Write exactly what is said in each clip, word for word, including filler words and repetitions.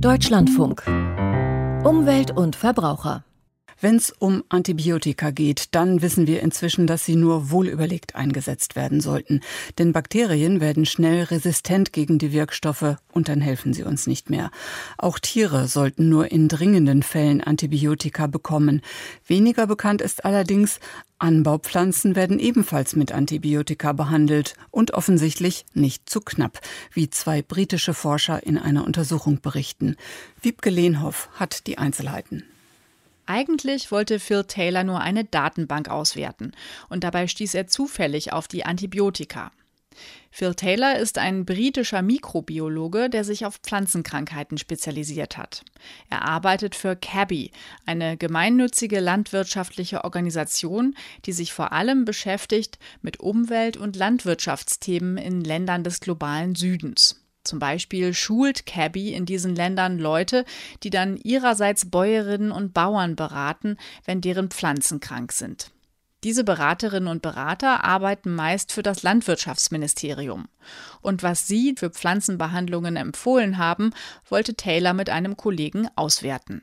Deutschlandfunk. Umwelt und Verbraucher. Wenn es um Antibiotika geht, dann wissen wir inzwischen, dass sie nur wohlüberlegt eingesetzt werden sollten. Denn Bakterien werden schnell resistent gegen die Wirkstoffe und dann helfen sie uns nicht mehr. Auch Tiere sollten nur in dringenden Fällen Antibiotika bekommen. Weniger bekannt ist allerdings, Anbaupflanzen werden ebenfalls mit Antibiotika behandelt und offensichtlich nicht zu knapp, wie zwei britische Forscher in einer Untersuchung berichten. Wiebke Lehnhoff hat die Einzelheiten. Eigentlich wollte Phil Taylor nur eine Datenbank auswerten und dabei stieß er zufällig auf die Antibiotika. Phil Taylor ist ein britischer Mikrobiologe, der sich auf Pflanzenkrankheiten spezialisiert hat. Er arbeitet für CABI, eine gemeinnützige landwirtschaftliche Organisation, die sich vor allem beschäftigt mit Umwelt- und Landwirtschaftsthemen in Ländern des globalen Südens. Zum Beispiel schult CABI in diesen Ländern Leute, die dann ihrerseits Bäuerinnen und Bauern beraten, wenn deren Pflanzen krank sind. Diese Beraterinnen und Berater arbeiten meist für das Landwirtschaftsministerium. Und was sie für Pflanzenbehandlungen empfohlen haben, wollte Taylor mit einem Kollegen auswerten.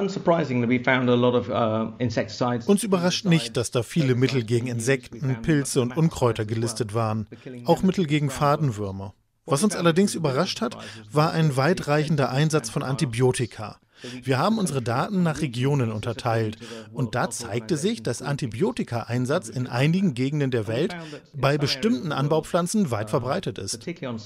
Uns überrascht nicht, dass da viele Mittel gegen Insekten, Pilze und Unkräuter gelistet waren, auch Mittel gegen Fadenwürmer. Was uns allerdings überrascht hat, war ein weitreichender Einsatz von Antibiotika. Wir haben unsere Daten nach Regionen unterteilt und da zeigte sich, dass Antibiotika-Einsatz in einigen Gegenden der Welt bei bestimmten Anbaupflanzen weit verbreitet ist.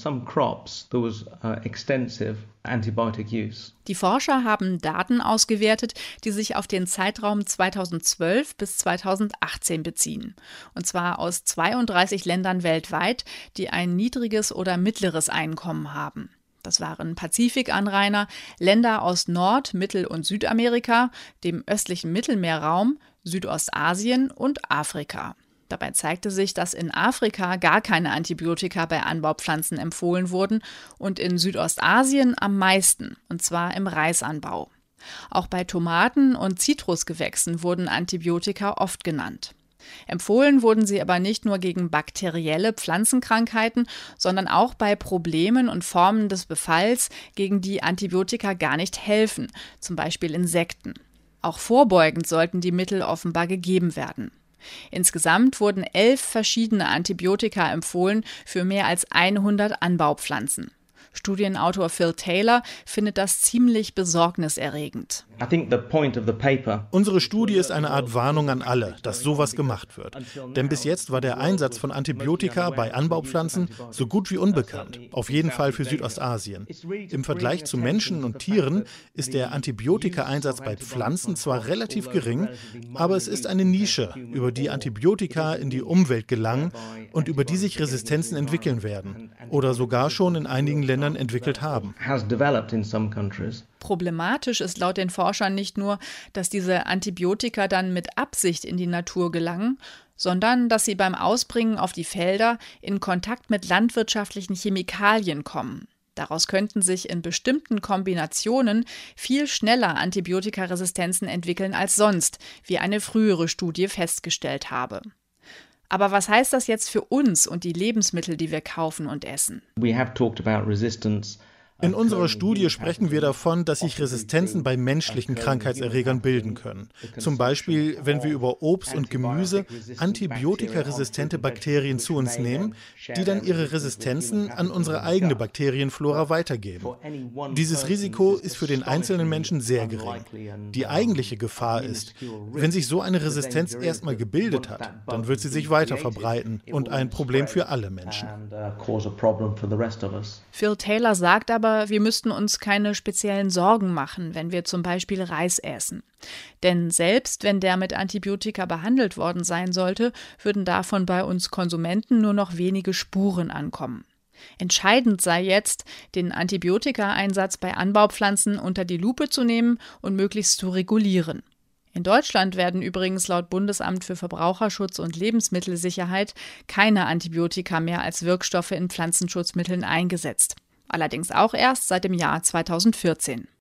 Die Forscher haben Daten ausgewertet, die sich auf den Zeitraum zweitausendzwölf bis zweitausendachtzehn beziehen. Und zwar aus zweiunddreißig Ländern weltweit, die ein niedriges oder mittleres Einkommen haben. Das waren Pazifikanrainer, Länder aus Nord-, Mittel- und Südamerika, dem östlichen Mittelmeerraum, Südostasien und Afrika. Dabei zeigte sich, dass in Afrika gar keine Antibiotika bei Anbaupflanzen empfohlen wurden und in Südostasien am meisten, und zwar im Reisanbau. Auch bei Tomaten und Zitrusgewächsen wurden Antibiotika oft genannt. Empfohlen wurden sie aber nicht nur gegen bakterielle Pflanzenkrankheiten, sondern auch bei Problemen und Formen des Befalls, gegen die Antibiotika gar nicht helfen, zum Beispiel Insekten. Auch vorbeugend sollten die Mittel offenbar gegeben werden. Insgesamt wurden elf verschiedene Antibiotika empfohlen für mehr als hundert Anbaupflanzen. Studienautor Phil Taylor findet das ziemlich besorgniserregend. Unsere Studie ist eine Art Warnung an alle, dass sowas gemacht wird. Denn bis jetzt war der Einsatz von Antibiotika bei Anbaupflanzen so gut wie unbekannt, auf jeden Fall für Südostasien. Im Vergleich zu Menschen und Tieren ist der Antibiotika-Einsatz bei Pflanzen zwar relativ gering, aber es ist eine Nische, über die Antibiotika in die Umwelt gelangen und über die sich Resistenzen entwickeln werden oder sogar schon in einigen Ländern entwickelt haben. Problematisch ist laut den Forschern nicht nur, dass diese Antibiotika dann mit Absicht in die Natur gelangen, sondern dass sie beim Ausbringen auf die Felder in Kontakt mit landwirtschaftlichen Chemikalien kommen. Daraus könnten sich in bestimmten Kombinationen viel schneller Antibiotikaresistenzen entwickeln als sonst, wie eine frühere Studie festgestellt habe. Aber was heißt das jetzt für uns und die Lebensmittel, die wir kaufen und essen? We have talked about resistance. In unserer Studie sprechen wir davon, dass sich Resistenzen bei menschlichen Krankheitserregern bilden können. Zum Beispiel, wenn wir über Obst und Gemüse antibiotikaresistente Bakterien zu uns nehmen, die dann ihre Resistenzen an unsere eigene Bakterienflora weitergeben. Dieses Risiko ist für den einzelnen Menschen sehr gering. Die eigentliche Gefahr ist, wenn sich so eine Resistenz erstmal gebildet hat, dann wird sie sich weiter verbreiten und ein Problem für alle Menschen. Phil Taylor sagt aber, wir müssten uns keine speziellen Sorgen machen, wenn wir zum Beispiel Reis essen. Denn selbst wenn der mit Antibiotika behandelt worden sein sollte, würden davon bei uns Konsumenten nur noch wenige Spuren ankommen. Entscheidend sei jetzt, den Antibiotika-Einsatz bei Anbaupflanzen unter die Lupe zu nehmen und möglichst zu regulieren. In Deutschland werden übrigens laut Bundesamt für Verbraucherschutz und Lebensmittelsicherheit keine Antibiotika mehr als Wirkstoffe in Pflanzenschutzmitteln eingesetzt. Allerdings auch erst seit dem Jahr zweitausendvierzehn.